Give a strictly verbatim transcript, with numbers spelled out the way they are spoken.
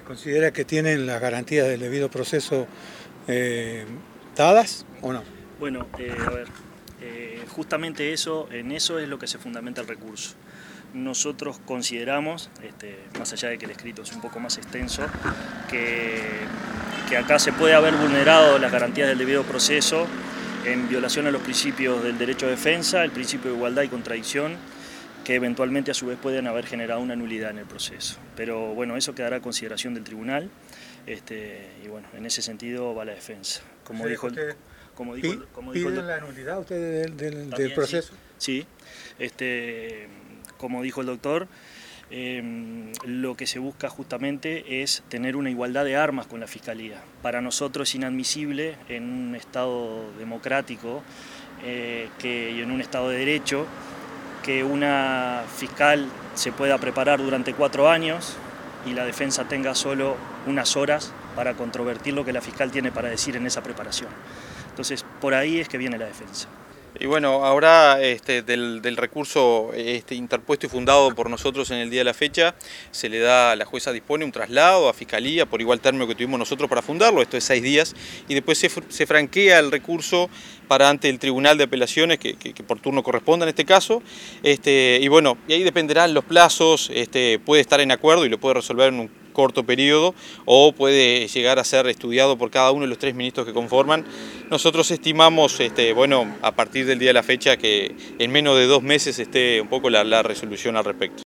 ¿Considera que tienen las garantías del debido proceso eh, dadas o no? Bueno, eh, a ver, eh, justamente eso, en eso es lo que se fundamenta el recurso. Nosotros consideramos, este, más allá de que el escrito es un poco más extenso, que, que acá se puede haber vulnerado las garantías del debido proceso en violación a los principios del derecho de defensa, el principio de igualdad y contradicción, que eventualmente a su vez pueden haber generado una nulidad en el proceso. Pero bueno, eso quedará a consideración del tribunal, este, y bueno, en ese sentido va la defensa. Como dijo el, como dijo, como dijo el, ¿Piden la nulidad ustedes del, del, también, del proceso? Sí, sí, este, como dijo el doctor, eh, lo que se busca justamente es tener una igualdad de armas con la Fiscalía. Para nosotros es inadmisible en un Estado democrático eh, que, y en un Estado de Derecho que una fiscal se pueda preparar durante cuatro años y la defensa tenga solo unas horas para controvertir lo que la fiscal tiene para decir en esa preparación. Entonces, por ahí es que viene la defensa. Y bueno, ahora este, del, del recurso este, interpuesto y fundado por nosotros en el día de la fecha, se le da, la jueza dispone un traslado a Fiscalía por igual término que tuvimos nosotros para fundarlo, esto es seis días, y después se, se franquea el recurso para ante el Tribunal de Apelaciones, que, que, que por turno corresponda en este caso, este, y bueno, y ahí dependerán los plazos, este, puede estar en acuerdo y lo puede resolver en un corto periodo o puede llegar a ser estudiado por cada uno de los tres ministros que conforman. Nosotros estimamos, este, bueno, a partir del día de la fecha que en menos de dos meses esté un poco la, la resolución al respecto.